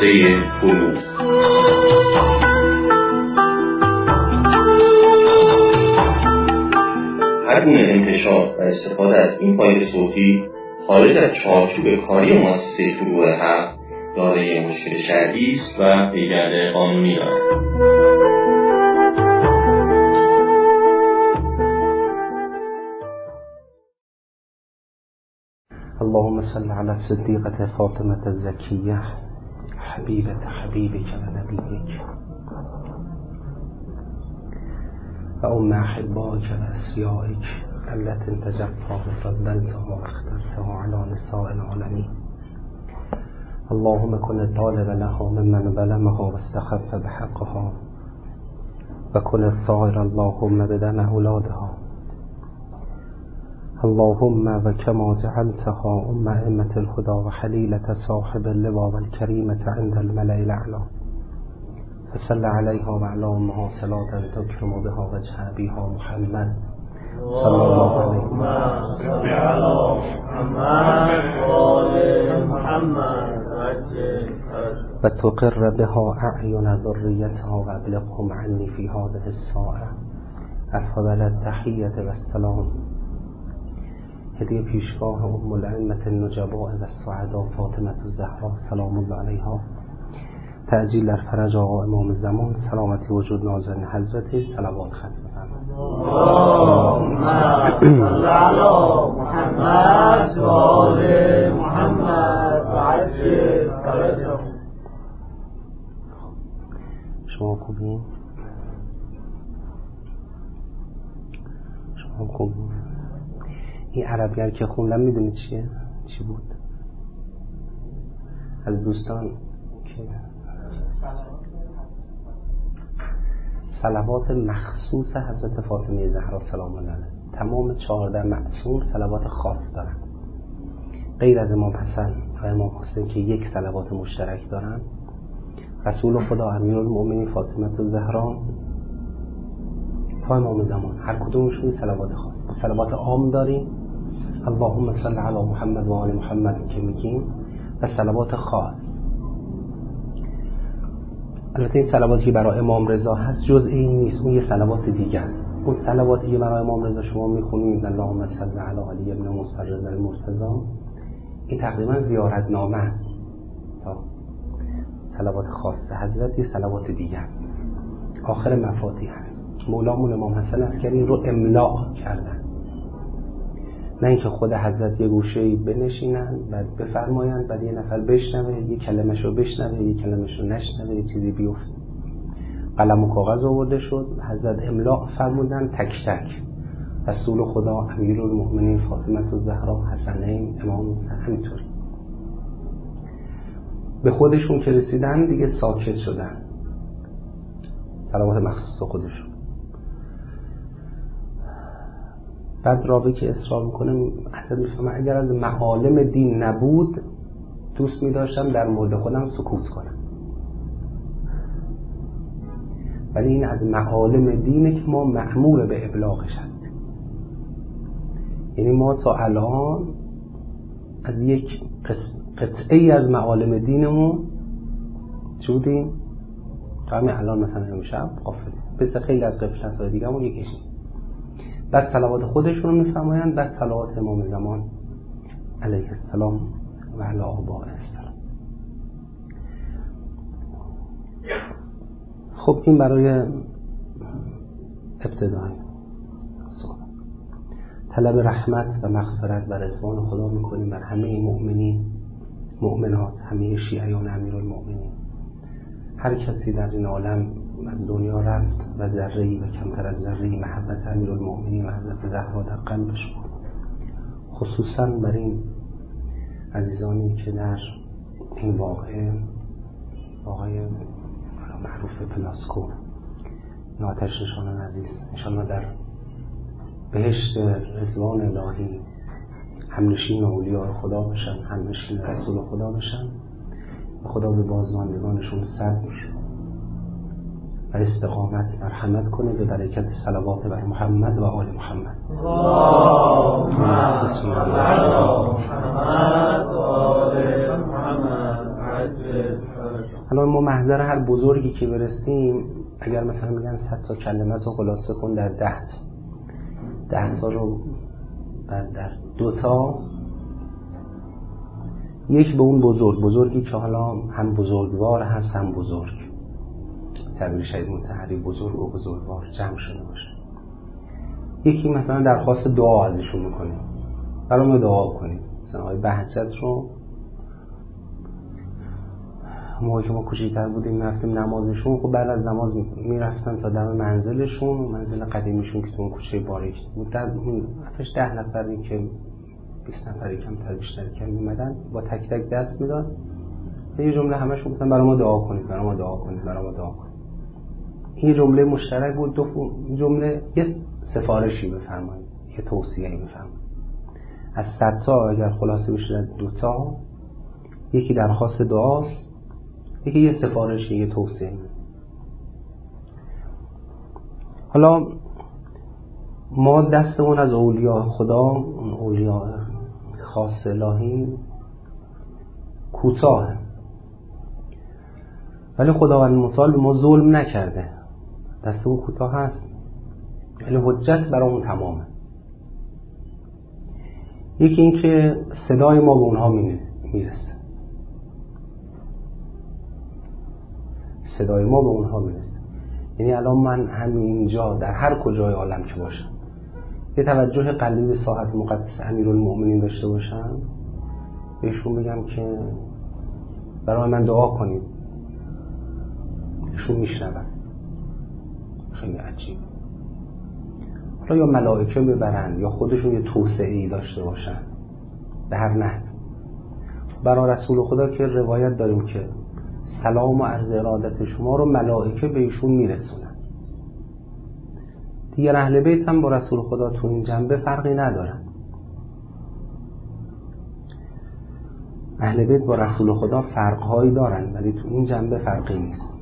قصه بلوغ. هر گونه انتشار و استفاده از این فایل صوتی خارج از چارچوب کاری مؤسسه فروع حق دارای مشکل شرعی است و پیگرد قانونی دارد. اللهم صل على الصديقة فاطمة الزكية حبيبة حبيبك ونبيك وأم أحبائك وأسيائك التي انتجبتها وفضلتها واخترتها على نساء العالمين. اللهم كن الطالب لها ممن ظلمها واستخف بحقها وكن الثائر اللهم بدم أولادها. اللهم وكما جعلتها أم أئمة الهدى وحليلة صاحب اللواء والكريمة عند الملأ الأعلى فصل عليها وعلى أمها صلاة تكرم بها وجه أبيها محمد صلى الله عليه وسلم على محمد وتقر بها أعين ذريتها وأبلغهم عني في هذه الساعة أفضل التحية والسلام. هدیه پیشگاه ام الائمة النجباء و السعداء فاطمة الزهراء سلام الله علیها، تعجیل در فرج آقا امام زمان سلامتی وجود نازنین حضرتش صلوات ختم فرمایید. اللهم صل علی محمد و آل محمد و عجل فرجهم. شما خوبین؟ شما خوبین؟ این عربی‌ها که خوندم میدونید چیه؟ چی بود؟ از دوستان که صلوات مخصوص حضرت فاطمه زهرا سلام الله علیها. تمام 14 معصوم صلوات خاص دارن، غیر از امام حسن و امام حسین که یک صلوات مشترک دارن. رسول خدا امیرالمؤمنین فاطمه الزهرا تا امام زمان هر کدومشون صلوات خاص. صلوات عام داریم، اللهم صل علی محمد و آل محمد که میگیم، و صلوات خاص. البته این صلواتی که برای امام رضا هست جز این نیست، اون یه صلوات دیگه است. اون صلواتی که برای امام رضا شما میخونید اللهم صل علی علی ابن مسرد المرتضی، این تقریبا زیارتنامه است. تا صلوات خاص حضرت یه صلوات دیگه است، آخر مفاتیح هست. مولامون امام حسن عسکری رو املاء کردن، نه اینکه خود حضرت یه گوشه‌ای بنشینن بعد بفرمایند بعد یه نفر بشنوه، یه کلمه‌شو بشنوه، یه کلمه‌شو نشنوه، یه چیزی بیفته. قلم و کاغذ آورده شد، حضرت املاء فرمودن تک تک. رسول خدا امیرالمؤمنین فاطمه الزهرا حسنین امام حسین همینطوری. به خودشون که رسیدن دیگه ساکت شدن، صلوات مخصوص خودشون. بعد راوی که اصرار میکنه حضرت میفهمه اگر از معالم دین نبود دوست میداشتم در مورد خودم سکوت کنم، ولی این از معالم دینه که ما مأمور به ابلاغش هستیم. یعنی ما تا الان از یک قطعه از معالم دینمون چه بودیم؟ تا همین الان مثلا امشب غافلیم، مثل خیلی از غفلت‌های دیگه‌مون یکیش. بعد صلوات خودشون رو میفرمایند، بعد صلوات امام زمان علیه السلام و علی آبائه السلام. خب این برای ابتدای طلب رحمت و مغفرت و رضوان خدا میکنیم بر همه مؤمنین مؤمنات، همه شیعیان امیرالمؤمنین. هر کسی در این عالم از دنیا رفت و ذره‌ای و کمتر از ذره‌ای محبت امیرالمؤمنین و حضرت زهرا در قلبش بود. خصوصا بر این عزیزانی که در این واقعه معروف پلاسکو یا آتش نشانان عزیز انشاءالله در بهشت رضوان الهی همنشین اولیاء خدا بشن، همنشین رسول خدا بشن و خدا به بازماندگانشون صبر و استقامت مرحمت کنه به برکت صلوات بر محمد و آل محمد. اللهم صل علی محمد و آل محمد. حالا ما محضر هر بزرگی که برسیم، اگر مثلا میگن 100 تا کلمه رو خلاصه کن در 10 تا رو در 2 تا، یک به اون بزرگی که حالا هم بزرگوار هست هم بزرگ، تعبیر شهید مطهری بزرگ و بزرگوار جمع شده باشه. یکی مثلا درخواست دعا ازشون میکنیم، برام دعا کنیم. مثلا آقای بهجت رو موقعی که ما کوچیک‌تر بودیم میرفتیم نمازشون، خب بعد از نماز میرفتن تا دم منزلشون، منزل قدیمیشون که تو اون کوچه باریک بود، در 10 نفری که 20 نفری کمتر بیشتر که میمدن با تک تک دست میداد، یه جمله همشون گفتن برای ما دعا کنید، برای ما دعا کنید، برای ما دعا کنید. این جمله مشترک بود. دو جمله یه سفارشی بفرمایید، یه توصیه‌ای بفرمایید. از 100 تا اگر خلاصه بشه 2 تا، یکی درخواست دعاست، یکی یه سفارشی، یه توصیه. حالا ما دستمون از اولیاء خدا، اون اولیاء خاص الهی کوتاهه، ولی خداوند متعال به ما ظلم نکرده، دستمون کوتاه هست ولی حجت برامون تمامه. یکی این که صدای ما به اونها میرسه، صدای ما به اونها میرسه. یعنی الان من همینجا در هر کجای عالم که باشم یه توجه قلبی به ساحت مقدس امیرالمؤمنین داشته باشم، بهشون بگم که برای من دعا کنید، ایشون میشنون. خیلی عجیب. حالا یا ملائکه ببرن یا خودشون یه توسعه‌ای داشته باشن، به هر نحو. برای رسول خدا که روایت داریم که سلام و عرض ارادت شما رو ملائکه به ایشون میرسونن. دیگر اهل بیت هم با رسول خدا تو این جنبه فرقی ندارن. اهل بیت با رسول خدا فرقهایی دارن ولی تو این جنبه فرقی نیست.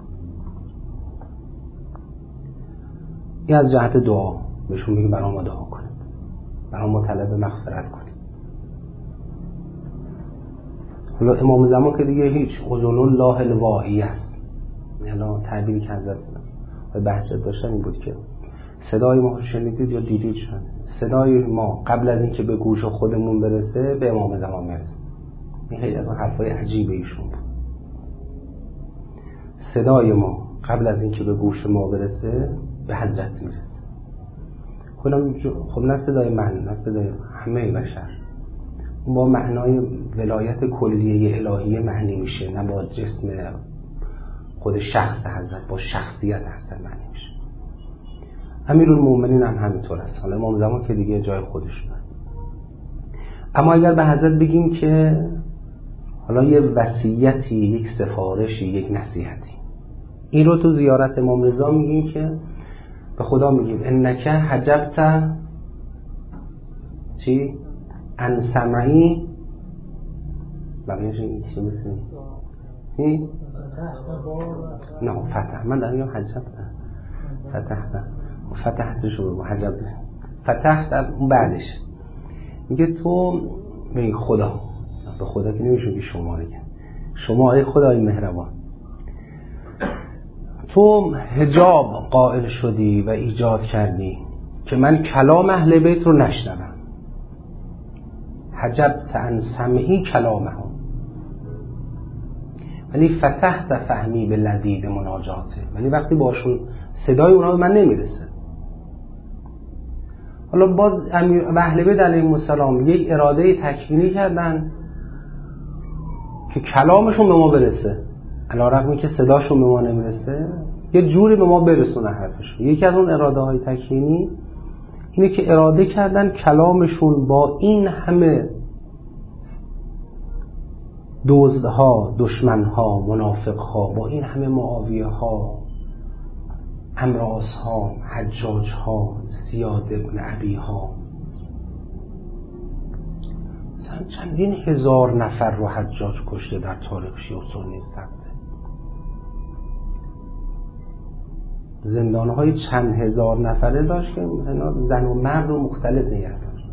این از جهت دعا بهشون میگه برای ما دعا کنید، برای ما طلب مغفرت کنید. حالا امام زمان که دیگه هیچ اذن الله الواعی است. یعنی تعبیری که حضرت بهجت داشتن این بود که صدای ما شنیدید یا دیدید شد، صدای ما قبل از اینکه به گوش خودمون برسه به امام زمان میرسه. این خیلی از حرفای عجیب ایشون بود. صدای ما قبل از اینکه به گوش ما برسه به حضرت میرسه. خب نه صدای من، نه صدای همه بشر، با معنای ولایت کلیه الهیه معنی میشه، نه با جسم خود شخص حضرت، با شخصیت حضرت معنی میشه. امیرالمؤمنین هم همینطور است. حالا امام زمان که دیگه جای خودش داره. اما اگر به حضرت بگیم که حالا یه وصیتی، یک سفارشی، یک نصیحتی، این رو تو زیارت امام رضا میگیم که به خدا میگیم انک حجبت چی؟ ان سمعی بقیهش این چی میسیم؟ چی؟ نه فتح، من دارم حجبت فتحت شو حجب فتحت اون بعدش میگه تو به خدا، به خدا که نمیشه بگی شما دیگه، شما ای خدای مهربان تو حجاب قائل شدی و ایجاد کردی که من کلام اهل بیت رو نشنوم. حجبت عن سمعی کلامهم ولی فتحت فهمی به لذیذ مناجاته، ولی وقتی باشون صدای اونا به من نمیرسه. حالا باز اهل بیت علیهم السلام یک اراده تکوینی کردن که کلامشون به ما برسه، علیرغم که صداشون به ما نمیرسه یه جوری به ما برسونه حرفشون. یکی از اون اراده های تکوینی اینه که اراده کردن کلامشون با این همه دزدها، دشمنها، منافقها، با این همه معاویه ها، امراض ها، حجاج ها، زیاد ابن ابی ها، چندین هزار نفر رو حجاج کشته در تاریخ شیعه سنی ثبته. زندانهای چند هزار نفره داشت که زن و مرد رو مختلط نگه داشت.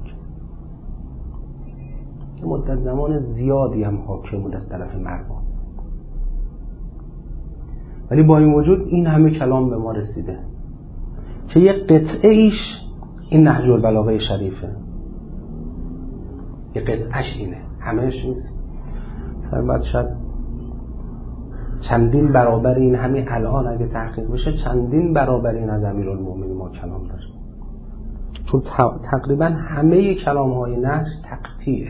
مدت زمان زیادی هم حاکم بود از طرف مردم. ولی با این وجود این همه کلام به ما رسیده که یک قطعه ایش این نهج البلاغه شریفه. یک قطعش اینه، همهش نیست. بعد شاید چندین برابر این، همین الان اگه تحقیق بشه چندین برابر این از امیرالمومنین ما کلام داره، چون تقریبا همه کلام های نهج تقطیعه.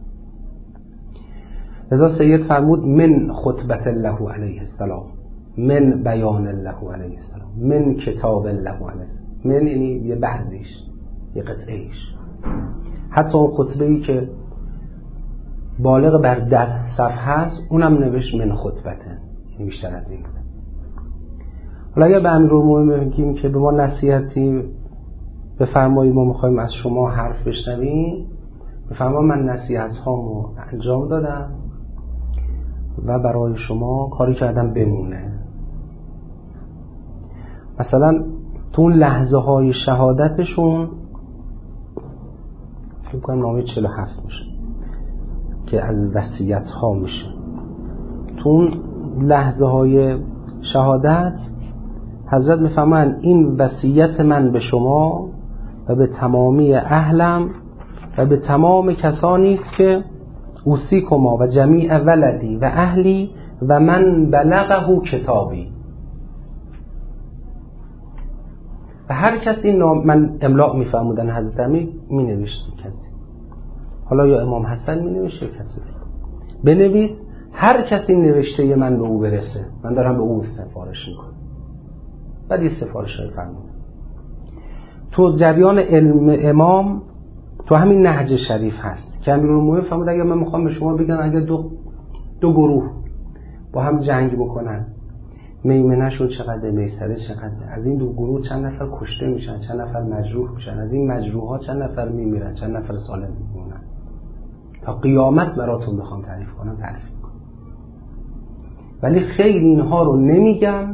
لذا سید فرمود من خطبت الله علیه السلام، من بیان الله علیه السلام، من کتاب الله علیه السلام. من یعنی یه بعضیش، یه قطعهش. حتی اون خطبه‌ای که بالغ بر 10 صفحه هست اونم نوشت من خطبته، یعنی بیشتر از این بوده. حالا اگر به امیرالمومنین بگیم که به ما نصیحتی بفرمایید، ما میخوایم از شما حرف بشنویم، بفرما من نصیحت هامو انجام دادم و برای شما کاری کردم بمونه. مثلا تو اون لحظه های شهادتشون فکر کنم نامه 47 میشه که از وصیت ها میشه. تو اون لحظه های شهادت حضرت میفهمن این وصیت من به شما و به تمامی اهلم و به تمام کسانی است که اوصیکما و جمیع ولدی و اهلی و من بلغه کتابی. و هر کسی این من املاء میفهمودن حضرت امیر می نوشت کسی، حالا یا امام حسن می نوشت یا کسی بنویس، هر کسی نوشته من به او برسه، من دارم به او سفارش میکنم. بعد یه سفارش های فرمود تو جریان علم امام تو همین نهج شریف هست که امیرالمومنین فرمود اگر من میخوام به شما بگم اگر دو گروه با هم جنگ بکنن، میمنه شون چقدر، میسره چقدر، از این دو گروه چند نفر کشته میشن، چند نفر مجروح میشن، از این مجروح ها چند نفر میمیرن، چند نفر سالم میمونن، تا قیامت براتون بخوام تعریف کنم تعریف کنم. ولی خیلی اینها رو نمیگم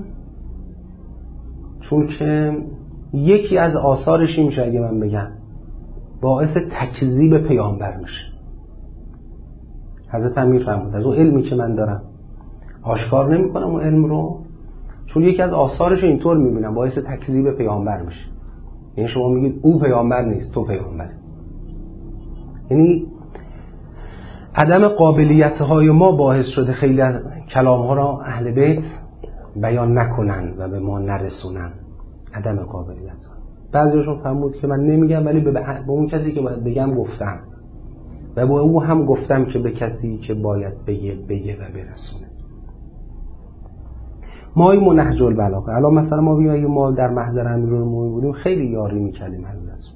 چون که یکی از آثارش میشه اگه من بگم باعث تکذیب پیامبر میشه. حضرت امیر فرمود از اون علمی که من دارم آشکار نمی کنم اون علم رو، چون یکی از آثارش اینطور میبینم باعث تکذیب پیامبر میشه. یعنی شما میگید او پیامبر نیست، تو پیامبر. یعنی عدم قابلیت های ما باعث شده خیلی از کلام ها را اهل بیت بیان نکنن و به ما نرسونن. عدم قابلیت ها. بعضیشون فرمود که من نمیگم ولی به اون کسی که باید بگم گفتم و با او هم گفتم که به کسی که باید بگه و برسونه. ما این نهج البلاغه الان مثلا ما بگیم اگه ما در محضر امیرالمومنین بودیم خیلی یاری میکردیم حضرت.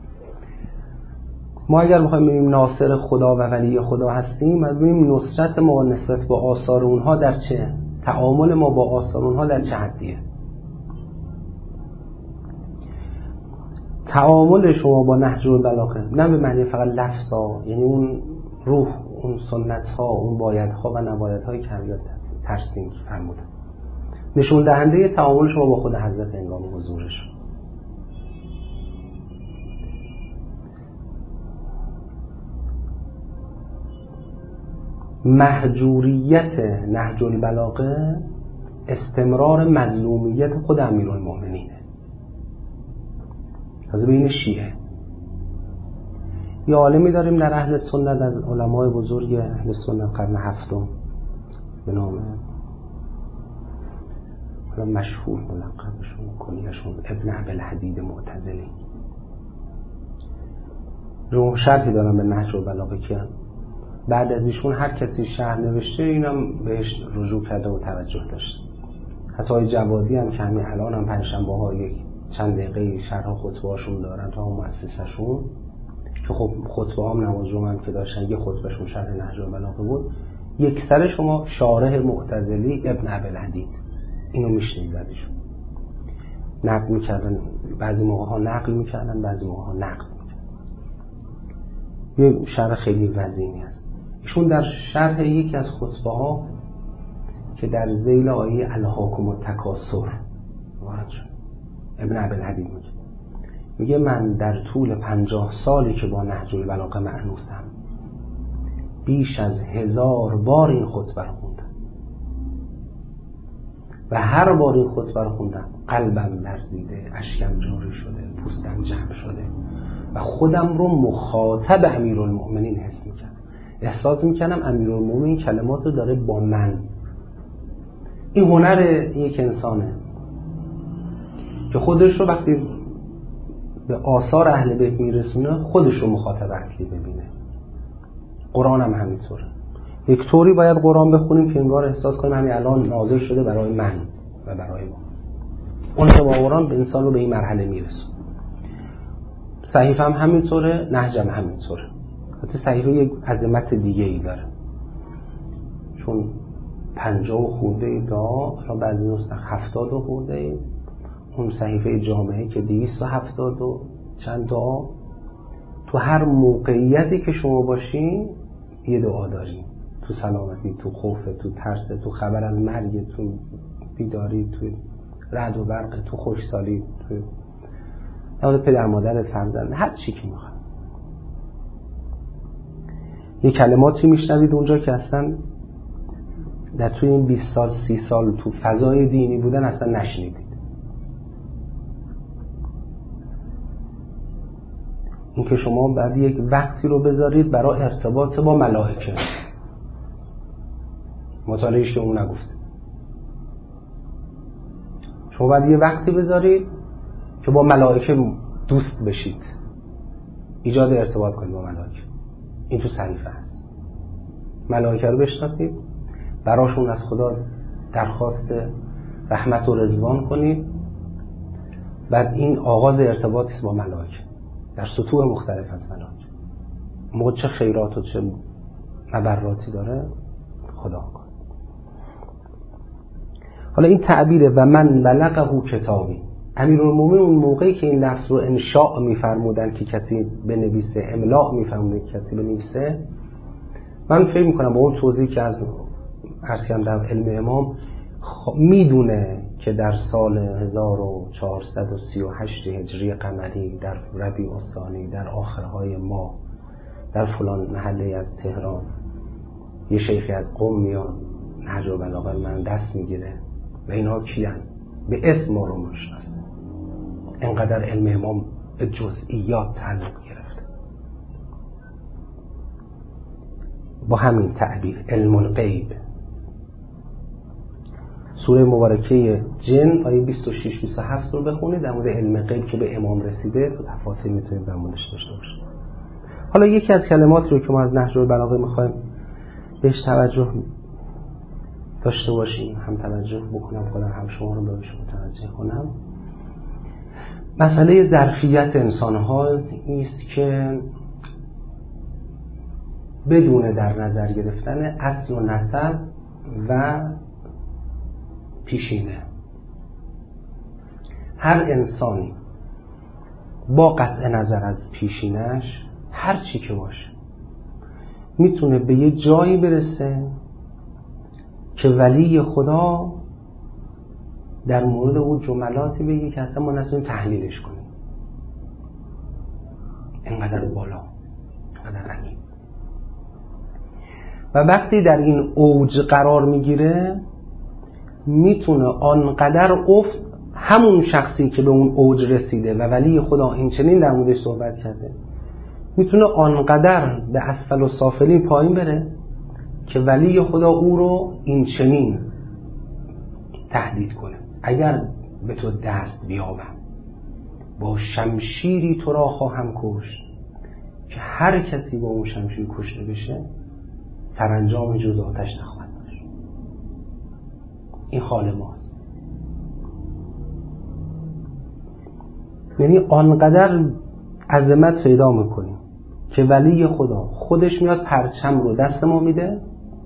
ما اگر بخوایم بگیم ناصر خدا و ولی خدا هستیم، از ببینیم نصرت ما نسبت با آثار اونها در چه، تعامل ما با آثار اونها در چه حدیه. تعامل شما با نهج البلاغه نه به معنی فقط لفظا، یعنی اون روح، اون سنت ها، اون بایدها و نبایدهایی که حضرت ترسیم فرمودن، نشون دهنده تعامل شما با خود حضرت هنگام حضورش. محجوریت نهج البلاغه استمرار مظلومیت خود امیرالمومنینه. از بین شیعه یه عالمی داریم در اهل سنت از علمای بزرگ اهل سنت قرن هفتم به نام مشهور ملقبشون کنیشون ابن ابوالحدید معتزلی، رو شرحی دارم به نهج البلاغه که بعد از ایشون هر کسی شرح نوشته اینم بهش رجوع کرده و توجه داشته. حتی جوادی هم که همین الان هم پنجشنبه ها یک چند دقیقه شرح خطبه هاشون دارن تا مؤسسشون که خب خطبه هم نماز جمعه هم که داشتن یه خطبهشون شرح نهج البلاغه بود، یک سر شما شارح معتزلی ابن ابوالحدید اینو میشنید ازشون نقل میکردن، بعضی موقع ها نقل میکردن بعضی موقع ها نقل میکردن. یه شرح خیلی وزینی است. ایشون در شرح یکی از خطبه ها که در ذیل آیه الهاکم التکاثر وارد شد، ابن ابوالحدید میگه من در طول 50 سالی که با نهج البلاغه مأنوسم بیش از 1000 بار این خطبه رو خوندم و هر بار این خطبه رو خوندم قلبم لرزیده، اشکم جاری شده، پوستم جمع شده و خودم رو مخاطب امیرالمؤمنین حس میکنم. احساس میکنم امیرالمؤمنین کلمات رو داره با من. این هنر یک انسانه که خودش رو وقتی به آثار اهل بیت میرسونه خودش رو مخاطب اصلی ببینه. قرآن هم همینطوره. یک طوری باید قرآن بخونیم که انگار احساس کنیم همین الان نازل شده برای من و برای ما. اون که با قرآن به انسان رو به این مرحله میرسونه. صحیفه هم همینطوره، نهج هم همینطوره. حتی صحیفه یک عظمت دیگه ای داره، چون 50 خورده دعا، حالا بعضی نسخه 70 خورده، اون صحیفه جامعه که 270 و چند دعا. تو هر موقعیتی که شما باشین یه دعا دارین، تو سلامتی، تو خوف، تو ترس، تو خبر از مرگ، تو بیداری، تو رعد و برق، تو خوشسالی، تو نماز پدر مادرت، فرزند، هر چی که میخواد. یه کلماتی میشنوید اونجا که اصلا در توی این 20 سال 30 سال تو فضای دینی بودن اصلا نشنیدید. این که شما بعد یک وقتی رو بذارید برای ارتباط با ملائکه. مطالعهش که اون نگفته. شما بعد یه وقتی بذارید که با ملائکه دوست بشید، ایجاد ارتباط کنید با ملائکه. این تو صحیفه هست. ملائکه رو بشناسید، براشون از خدا درخواست رحمت و رضوان کنید. بعد این آغاز ارتباطی است با ملائکه در سطوح مختلف از ملائکه. موقع چه خیرات و چه مبراتی داره خدا کن. حالا این تعبیره و من بلغه کتابی. امیرالمومنین اون موقعی که این لفظ رو انشاء میفرمودن که کسی بنویسه، املاء میفرمودن که کسی بنویسه، من فکر میکنم با اون توضیح که از عرصیم در علم امام میدونه که در سال 1438 هجری قمری در ربیع الثانی در آخرهای ماه در فلان محله از تهران یه شیخی از قم میاد نهج البلاغه من دست میگیره و اینها کیان به اسم ما رو میشناسه. اینقدر علم امام به جزئیات تعلق گرفته. با همین تعبیر علم الغیب، سوره مبارکه جن آیه 26-27 رو بخونید در مورد علم غیب که به امام رسیده، تو تفاصیل میتونید در موردش داشته باشید. حالا یکی از کلماتی رو که ما از نهج البلاغه میخوایم بهش توجه داشته باشیم، هم توجه بکنم خودم هم شما رو بهش متوجه کنم، مسئله ظرفیت انسان ها است که بدون در نظر گرفتن اصل و نسب و پیشینه، هر انسانی با قطع نظر از پیشینش هر چی که باشه میتونه به یه جایی برسه که ولی خدا در مورد اون جملاتی بگه که اصلا ما نتونیم تحلیلش کنیم. اینقدر بالا، اینقدر عمیق. و وقتی در این اوج قرار میگیره میتونه آنقدر افت همون شخصی که به اون اوج رسیده و ولی خدا این چنین در موردش صحبت کرده میتونه آنقدر به اسفل و سافلین پایین بره که ولی خدا او رو این چنین تهدید کنه: اگر به تو دست بیابم با شمشیری تو را خواهم کشت که هر کسی با اون شمشیر کشته بشه سرانجام جز آتش نخواهد داشت. این حال ماست. یعنی آنقدر عظمت پیدا میکنیم که ولی خدا خودش میاد پرچم رو دست ما میده،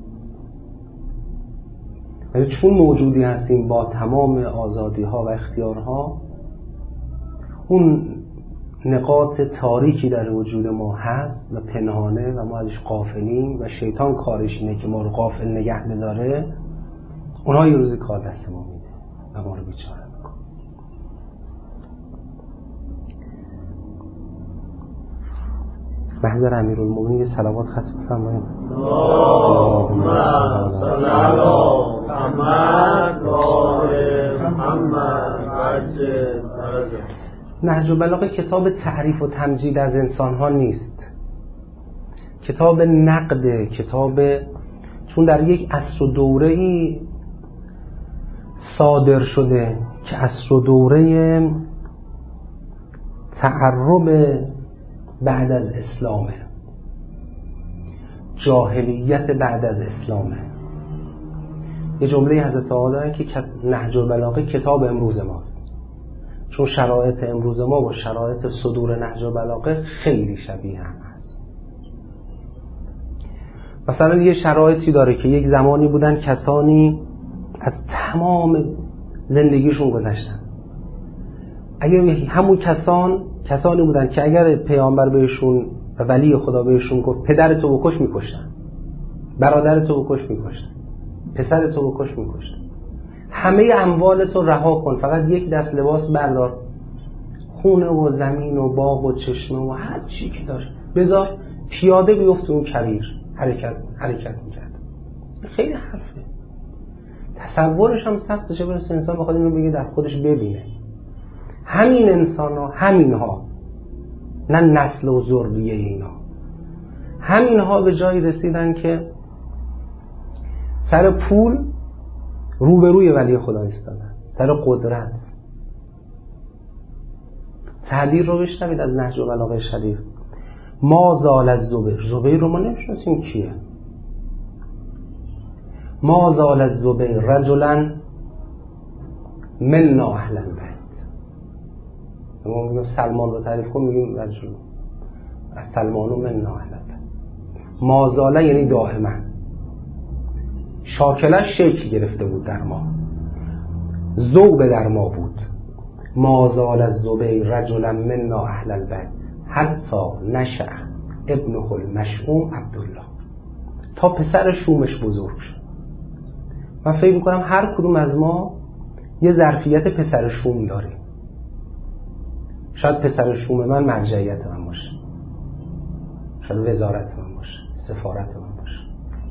ولی چون موجودی هستیم با تمام آزادی ها و اختیارها، اون نقاط تاریکی در وجود ما هست و پنهانه و ما ازش غافلیم و شیطان کارش اینه که ما رو غافل نگه بداره، اونها یه روزی کار دست ما میده و ما رو بیچاره میکنه. محضر امیرالمومنین صلوات ختم بفرمایید. اللهم صل علی محمد و آل محمد و عجل فرجهم. نهج البلاغه کتاب تعریف و تمجید از انسان ها نیست، کتاب نقد، کتاب چون در یک عصر و دوره‌ای صادر شده که عصر و دوره تعرب بعد از اسلامه، جاهلیت بعد از اسلامه. یه جمله حضرت آقا داره که نهج البلاغه کتاب امروز ماست، چون شرایط امروز ما با شرایط صدور نهج البلاغه خیلی شبیه هم هست. مثلا یه شرایطی داره که یک زمانی بودن کسانی از تمام زندگیشون گذشتن، اگر همون کسانی بودن که اگر پیامبر بهشون و ولی خدا بهشون گفت پدرتو بکش میکشتن، برادرتو بکش میکشتن، پسرتو بکش میکشتن، همه اموالتو رها کن، فقط یک دست لباس بردار، خونه و زمین و باغ و چشمه و هر چی که داره بذار، پیاده بیفت اون کویر، حرکت میکرد. خیلی حرفه، تصورش هم سخته، چه برسه انسان بخواد اینو بگه در خودش ببینه. همین انسان ها، همین ها، نه نسل و ذریه اینا، همین ها به جایی رسیدن که سر پول روبروی ولی خدا ایستادن، سر قدرت. تعبیر رو بشنوید از نهج البلاغه شریف: ما زال الزبیر. زبیر رو ما نمیشناسیم کیه. ما زال الزبیر رجلا منا اهل البیت. ما میگیم سلمان رو تعریف کن، میگیم رجل از سلمانو منا اهل البیت. ما زال یعنی دائما، شاکلش شکل گرفته بود در ما، ذوب در ما بود. ما زال الزبیر رجلا منا اهل البیت حتی نشأ ابنه المشؤوم عبدالله. تا پسر شومش بزرگ شد. من فکر میکنم هر کدوم از ما یه ظرفیت پسر شوم داریم. شاید پسر شوم من مرجعیت من باشه، شاید وزارت من باشه، سفارت من باشه،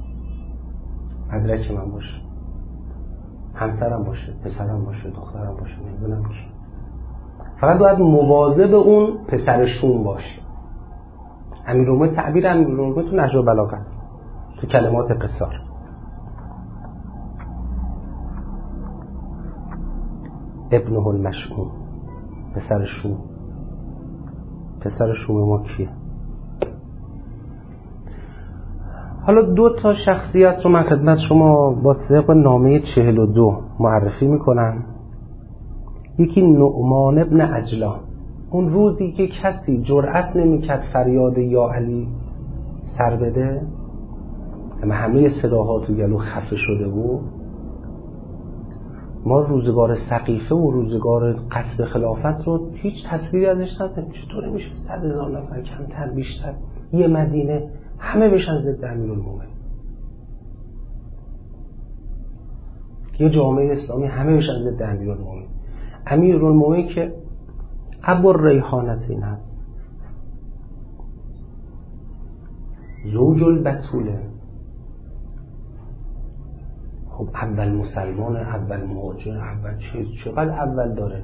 مدرک من باشه، همسرم باشه، پسرم باشه، دخترم باشه، نمیدونم کی. فقط باید مواظب اون پسر شوم باشه. امیرالمومنین، تعبیر امیرالمومنین تو نهج البلاغه است، تو کلمات قصار. ابنه المشؤوم، پسر شوم. پسر شوم ما کیه؟ حالا 2 تا شخصیت رو من خدمت شما با طبق نامه 42 معرفی میکنم. یکی نعمان ابن عجلان. اون روزی که کسی جرأت نمیکرد فریاد یا علی سر بده، همه صداها تو گلو خفه شده بود. ما روزگار سقیفه و روزگار قصد خلافت رو هیچ تصویری ازش نداریم. چطوری میشه 100,000 نفر، کمتر بیشتر، یه مدینه همه بشن ضد امیرالمومنین، یه جامعه اسلامی همه بشن ضد امیرالمومنین. امیرالمومنین که ابو الریحانتین هست، زوج البتوله. خب اول مسلمان، اول مهاجر، اول چقدر اول داره،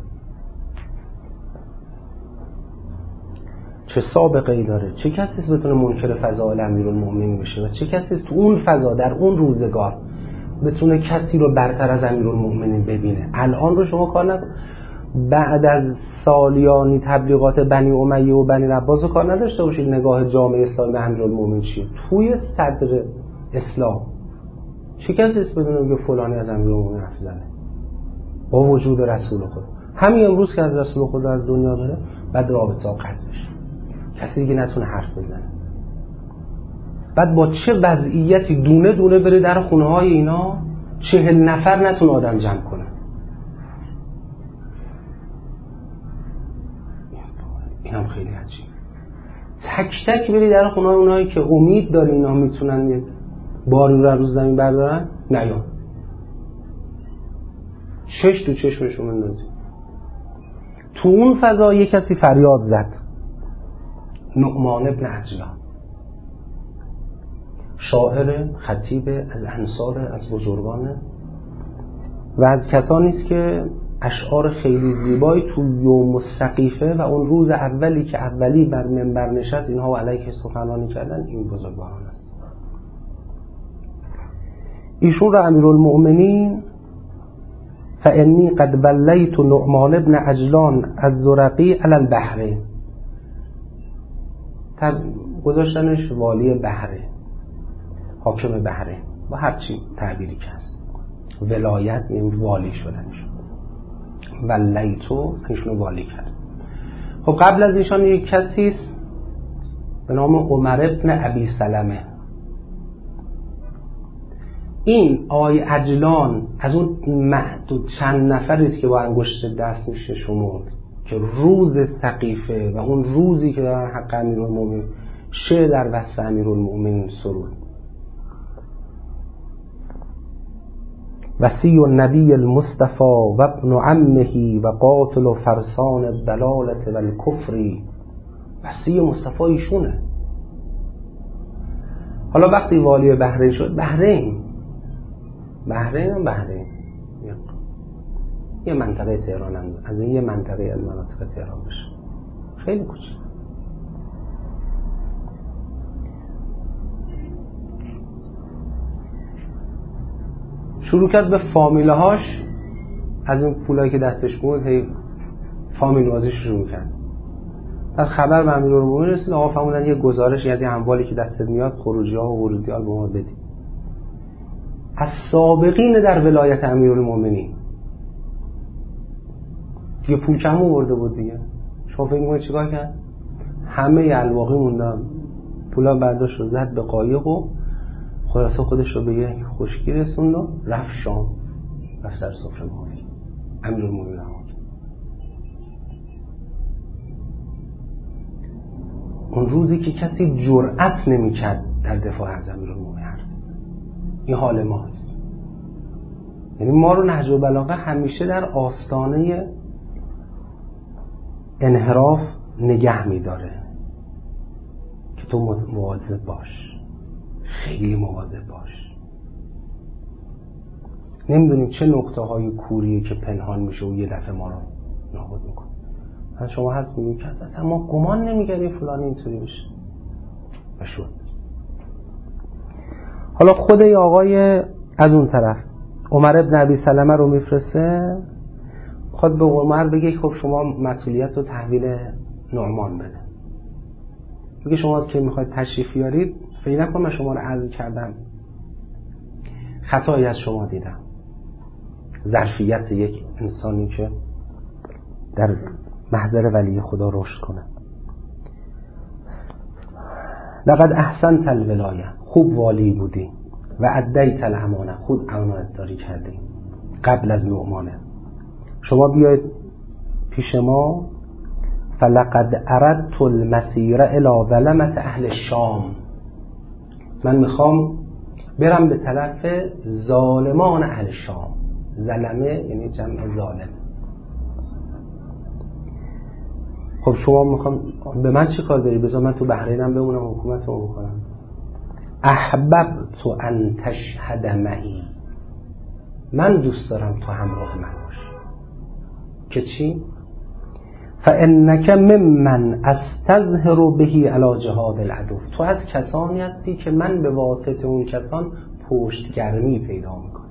چه سابقه ای داره، چه کسی است بتونه منکر فضائل امیرالمومنین بشه و چه کسی است تو اون فضا در اون روزگار بتونه کسی رو برتر از امیرالمومنین ببینه. الان رو شما کار نکن، بعد از سالیانی تبلیغات بنی امیه و بنی عباس رو کار نداشته باشید نگاه جامعه اسلامی امیرالمومنین چیه. توی صدر اسلام چه کسی است بدونه که فلانی از امیرالمومنین حرف زنه با وجود رسول خود؟ همین امروز که از رسول خود از دنیا بره بعد رابطه ها قطع بشه، کسی دیگه نتونه حرف بزنه. بعد با چه وضعیتی دونه دونه بره در خونه های اینا، 40 نفر نتونه آدم جمع کنه. اینم خیلی عجیب. تک تک بری در خونه های اونایی که امید داری اینا میتونن یه باری رو روز زمین بردارن، نیان، چش تو چشمشون بندازی. تو اون فضا یک کسی فریاد زد، نعمان ابن عجلان، شاعر، خطیب، از انصار، از بزرگانه و از کسانی است که اشعار خیلی زیبایی تو یوم السقیفه و اون روز اولی که اولی بر منبر نشست اینها علیه سخنرانی کردن این بزرگواران است. ایشون را امیرالمؤمنین فانی قد ولیت نعمان ابن عجلان الزرقی علی البحرین، گذاشتنش والی بحرین، حاکم بحرین، با هر چی تعبیری که هست، ولایت یعنی والی شدنش، ولیتو ایشونو والی کرد. خب قبل از ایشان یک کسی است به نام عمر ابن ابی سلمه. این آقای عجلان از اون معدود چند نفری است که با انگشت دست میشه شمرد که روز سقیفه و اون روزی که دارن حق امیرالمومنین شعر در وصف امیرالمومنین سرود. وصی النبی المصطفى و ابن عمه و قاتل فرسان الضلالة و الکفر. وصی مصطفی ایشونه. حالا وقتی والی بحرین شد، بحرین یه منطقه تهران هم از این یه منطقه از مناطق تهران بشه، خیلی کوچیک. شروع کرد به فامیلهاش از این پولایی که دستش بود هی فامیل بازیش شروع کرد. بعد خبر به امیرالمومنین رسید، آقا فرمودن یه گزارش یعنی اموالی که دستت میاد خروجی‌ها و ورودی‌ها به ما بدی. از سابقین در ولایت امیرالمومنین دیگه پول کم آورده بود دیگه. شما فکر می‌کنید چیکار کرد؟ همه الواقی موندن، پولا برداشت و زد به قایق و خلاصه خودش رو به یه خشکی رسوند و رفت شام، رفت سر سفره معاویه امیرالمومنین. اون روزی که کسی جرأت نمی‌کرد در دفاع از امیرالمومنین حرف بزنه. این حال ماست. یعنی ما رو نهج البلاغه همیشه در آستانه انحراف نگه می‌داره که تو مواظب باش، خیلی مواظب باش. نمیدونیم چه نقطه‌های کوریه که پنهان میشه و یه دفعه ما رو نابود میکنه. من شما هست میگید که اصلا ما گمان نمی‌کردیم فلان اینطوری بشه و شد. حالا خود ای آقای از اون طرف عمر ابن ابی سلمه رو میفرسته، خود به عمر بگه خب شما مسئولیت رو تحویل نعمان بده. میگه شما که میخواید تشریف بیارید فکر نکن من شما رو عزل کردم، خطایی از شما دیدم. ظرفیت یک انسانی که در محضر ولی خدا رشد کنه. لقد احسنت الولایه، خوب والی بودی، و ادیت الامانه، خود امانت داری کردی قبل از نعمانه. شما بیاید پیش ما. فلقد اردت المسیر الی ظلمة اهل الشام، من میخوام برم به طرف ظالمان اهل شام. ظلمه یعنی جمع ظالم. خب شما میخوام به من چی کار داری؟ بذار من تو بحرینم بمونم حکومت رو بکنم. احببت ان تشهد معی، من دوست دارم تو همراه من باش. که چی؟ فانک ممن استظهر به علی جهاد العدو، تو از کسانی هستی که من به واسطه اون کسان پشتگرمی پیدا میکنم.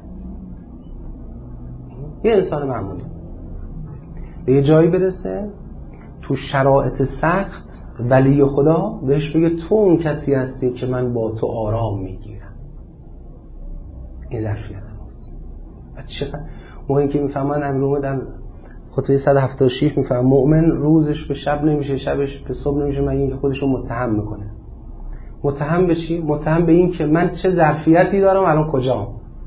یه انسان معمولی به یه جایی برسه تو شرایط سخت، ولی خدا بهش بگه تو اون کسی هستی که من با تو آرام میگیرم. این ظرفیت ماست. و چقدر موقعی که میفهمن امیرالمومنین در خطبه 176 میفهم مؤمن روزش به شب نمیشه، شبش به صبح نمیشه، مگه اینکه خودش رو متهم میکنه. متهم به چی؟ متهم به این که من چه ظرفیتی دارم، الان کجام.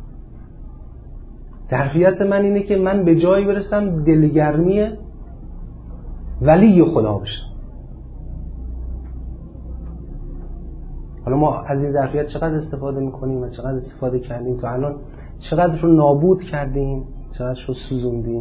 ظرفیت من اینه که من به جایی برسم دلگرمی ولی خدا بشم. حالا ما از این ظرفیت چقدر استفاده میکنیم و چقدر استفاده کردیم تا الان؟ چقدر رو نابود کردیم، چقدر رو سوزوندیم.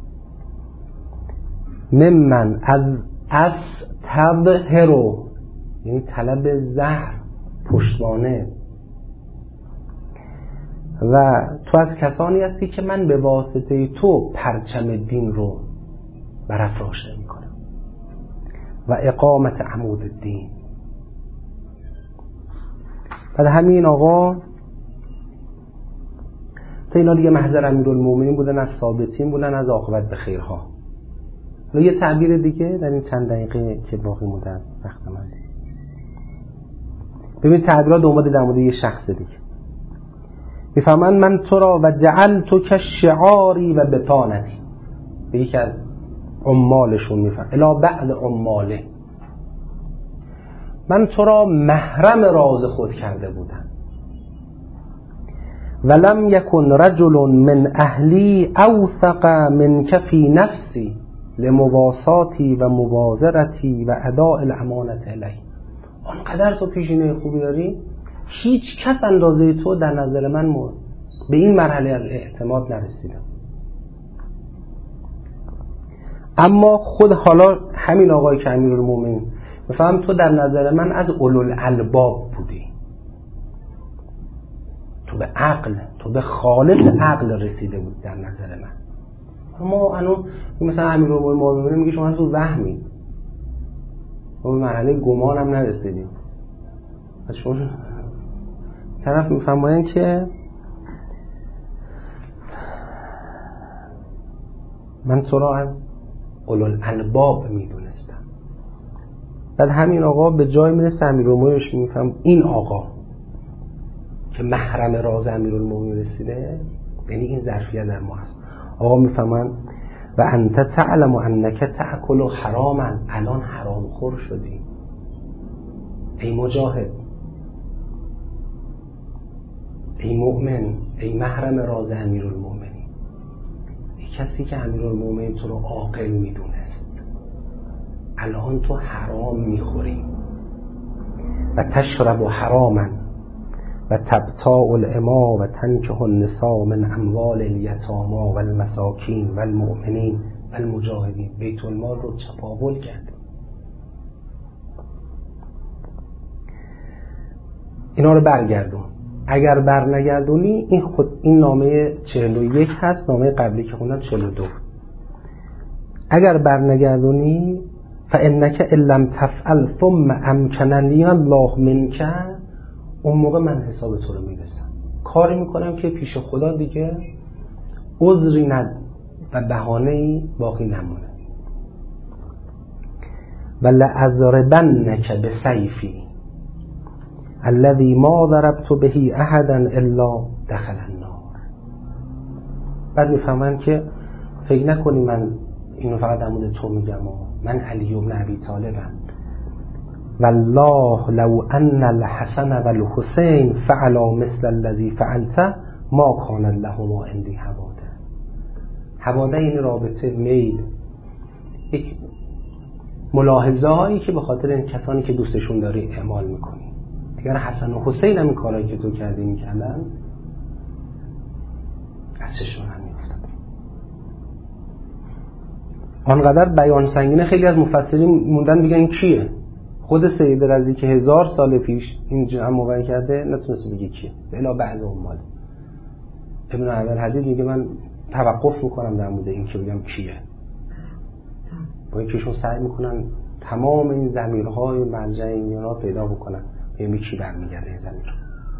ممن از تبهرو یعنی طلب زهر، پشتوانه. و تو از کسانی هستی که من به واسطه تو پرچم دین رو برافراشته میکنم و اقامت عمود الدین. بعد همین آقا تا اینا دیگه محضر امیرالمومنین بودن، از ثابتین بودن، از عاقبت به خیرها. و یه تعبیر دیگه در این چند دقیقه که باقی مونده از وقت من، ببین تعبیرات اومده در مورد یه شخص دیگه. میفهمن من تو را و جعل تو که شعاری و بطانتی، به یکی از عمالشون میفهم الا بعد عماله، من تو را محرم راز خود کرده بودم. ولم یکن رجل من اهلی اوثق منک فی نفسی لمواساتی و مبازرتی و اداء الامانت الی. آنقدر تو پیشینه خوبی داری، هیچ کس اندازه تو در نظر من به این مرحله از اعتماد نرسیدم. اما خود حالا همین آقای که امیرالمومنین بفهم تو در نظر من از اولوالالباب بودی، تو به عقل، تو به خالص عقل رسیده بود در نظر من. اما انو مثلا امیرالمومنین میگه شما تو وهمی، ما به مرحله گمان هم نرسیدیم. شما طرف میفهماین که من تو را از اولوالالباب میدونستم. بعد همین آقا به جای میرسه امیرالمومنین میفهم این آقا که محرم راز امیرالمومنین رسیده، یعنی این ظرفیت در ما هست. آقا میفهمن و انت تعلم انک تأکل حراما، الان حرام خور شدی ای مجاهد، ای مؤمن، ای محرم راز امیرالمومنین، ای کسی که امیرالمومنین تو رو عاقل میدونست، الان تو حرام میخوری و تشرب حراما و تبتاع الاماء و تنکح النساء من اموال الیتامی و المساکین و المؤمنین و المجاهدین. بیت المال رو چپاول کرد. اینا رو برگردون. اگر برنگردونی این نامه 41 هست، نامه قبلی که خوندم 42. اگر برنگردونی فانک ان لم تفعل ثم امکن لی الله منک، اون موقع من حساب تو رو میرسم، کاری میکنم که پیش خدا دیگه عذری و بهانه‌ای باقی نمونه. ولأضربنک بسیفی الذی ما ضربت به احدا الا دخل النار. بعد میفهمم که فکر نکنی من اینو فقط در مورد تو میگم، من علی بن ابی طالبم. والله لو ان الحسن والحسین فعلا مثل الذی فعلت ما کان لهما عندی حواده. حواده این رابطه، میل، یک ملاحظه هایی که به خاطر این کسانی که دوستشون داری اعمال میکنی. اگر حسن و حسین هم این کارهایی که تو کردی میکردن، از چشم هم میافتد. آنقدر بیان سنگینه، خیلی از مفسرین موندن میگن کیه. خود سید رضی که 1000 سال پیش این جمع موقع کرده نتونست بگه کیه، الا بعض امال. ابن عبدالحدید میگه من توقف میکنم در مورد این که بگم کیه، با اینکهشون سعی میکنن تمام این ضمیرهای مرجع اینا پیدا بکنن ببینیم کی برمیگرده این ضمیر.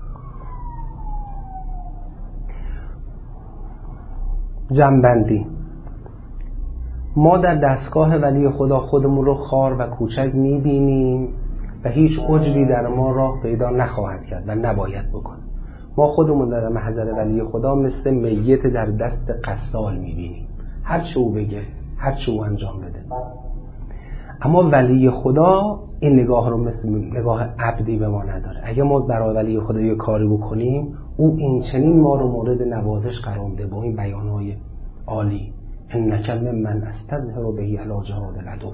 جمع‌بندی: ما در دستگاه ولی خدا خودمون رو خار و کوچک میبینیم و هیچ عجبی در ما راه پیدا نخواهد کرد و نباید بکن. ما خودمون در محضر ولی خدا مثل میت در دست قصال میبینیم، هر چه او بگه، هر چه او انجام بده. اما ولی خدا این نگاه رو مثل نگاه عبدی به ما نداره. اگه ما برای ولی خدا یه کاری بکنیم، او این چنین ما رو مورد نوازش قرار میده با این بیانهای عالی: انک ممن استظهر به علی جهاد العدو.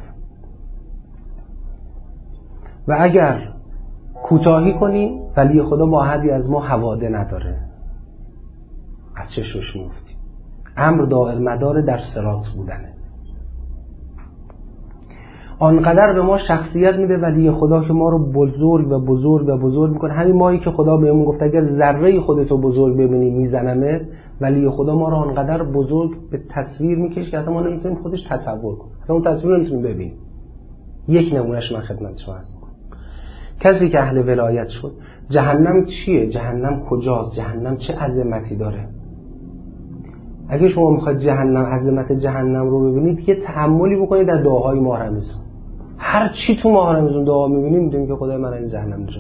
و اگر کوتاهی کنیم، ولی خدا با احدی از ما حواده نداره، از چشمش میفتیم. امر دائر مدار در صراط بودنه. آنقدر به ما شخصیت میده ولی خدا که ما رو بزرگ و بزرگ و بزرگ میکنه. همین مایی که خدا بهمون گفت اگر ذره خودتو بزرگ ببینی میزنمت، ولی خدا ما رو آنقدر بزرگ به تصویر میکشه که اصلا ما نمیتونیم خودش تصور کنیم، اصلا اون تصویر رو نمیتونیم ببینیم. یک نمونهش من خدمت شما عرض میکنم. کسی که اهل ولایت شد، جهنم چیه؟ جهنم کجاست؟ جهنم چه عظمتی داره؟ اگه شما میخواید جهنم، عظمت جهنم رو ببینید، یه تأملی بکنید در دعاهای ماه رمضان. هر چی تو ماه رمضان دعا میبینید میدونید که خدای من این جهنم نجات.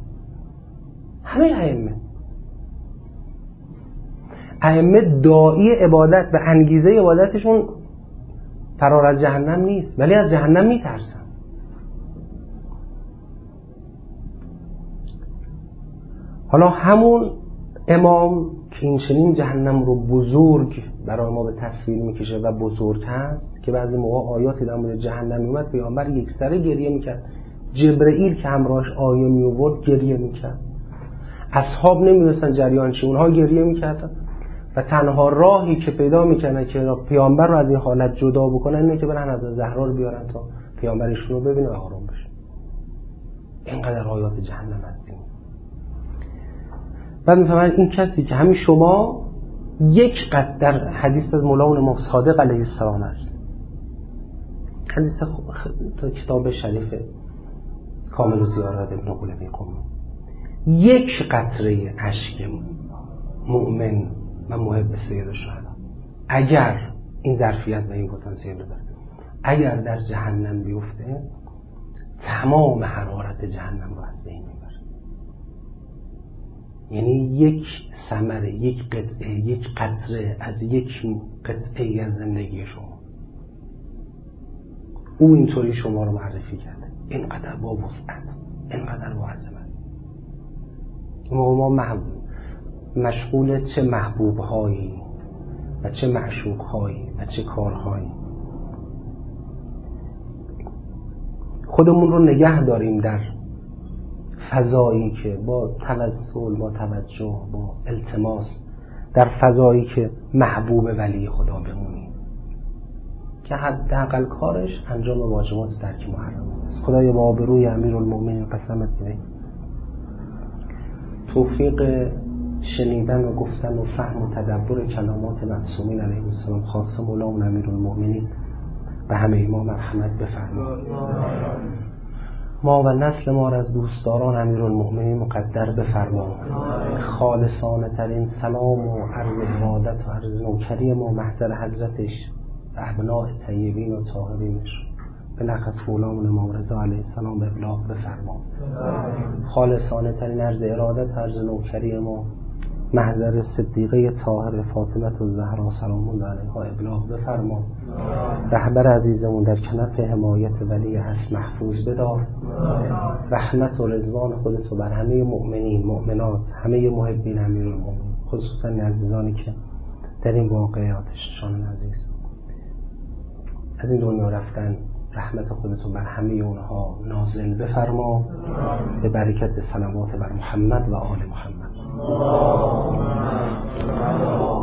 همه ائمه داعی عبادت و انگیزه عبادتشون فرار از جهنم نیست، ولی از جهنم میترسن. حالا همون امام که این چنین جهنم رو بزرگ برای ما به تصویر میکشه و بزرگ هست که بعضی موقع آیاتی در مورد جهنم میومد، پیامبر یک سره گریه میکرد، جبرئیل که همراهش آیه میآورد گریه میکرد، اصحاب نمیدونستن جریان چی، اونها گریه میکردن و تنها راهی که پیدا میکنن که پیامبر رو از این حالت جدا بکنن اینه که برن از زهرا رو بیارن تا پیامبرشون رو ببینه و آرام بشه. اینقدر آیات جهنم هستیم. بعد میفهمن این کسی که همین شما یک قد در حدیث از مولانا امام صادق علیه السلام است، حدیث کتاب شریف کامل و زیارات ابن قلمی قم، یک قطره اشک مؤمن و محب سید الشهدا اگر این ظرفیت و این پتانسیل داره، اگر در جهنم بیفته تمام حرارت جهنم رو از بین میبره. یعنی یک ثمره، یک قطعه، یک قطره از یک قطعه از زندگی شما، او اینطوری شما رو معرفی کرده، اینقدر با وسعت، اینقدر با عظمت. ما مشغول چه محبوب هایی و چه معشوق هایی و چه کارهایی. خودمون رو نگه داریم در فضایی که با توسل، با توجه، با التماس، در فضایی که محبوب ولی خدا بمونیم که حداقل کارش انجام واجبات ترک محرمات است. خدای با آبروی امیرالمومنین قسمت بده توفیق شنیدن و گفتن و فهم و تدبر کلمات معصومین علیهم السلام، خاصه مولانا امیرالمومنین به همه ما مرحمت بفرما. ما و نسل ما را از دوستداران امیرالمومنین مقدر بفرما. خالصانه ترین سلام و عرض ارادت و عرض نوکری ما محضر حضرتش و ابناء طیبین و طاهرینش به نقص مولانا امام رضا علیه السلام ابلاغ بفرما. خالصانه ترین عرض ارادت و عرض نوکری ما محضر صدیقه طاهر فاطمه الزهرا سلام الله علیها ابلاغ بفرما. رهبر عزیزمون در کنف حمایت ولی هست محفوظ بدار. رحمت و رضوان خودتو بر همه مؤمنین، مؤمنات، همه محبین امیرالمومنین، خصوصا عزیزانی که در این واقعاتشان عزیز از این دنیا رفتن، رحمت خودتو بر همه اونها نازل بفرما به برکت صلوات بر محمد و آل محمد.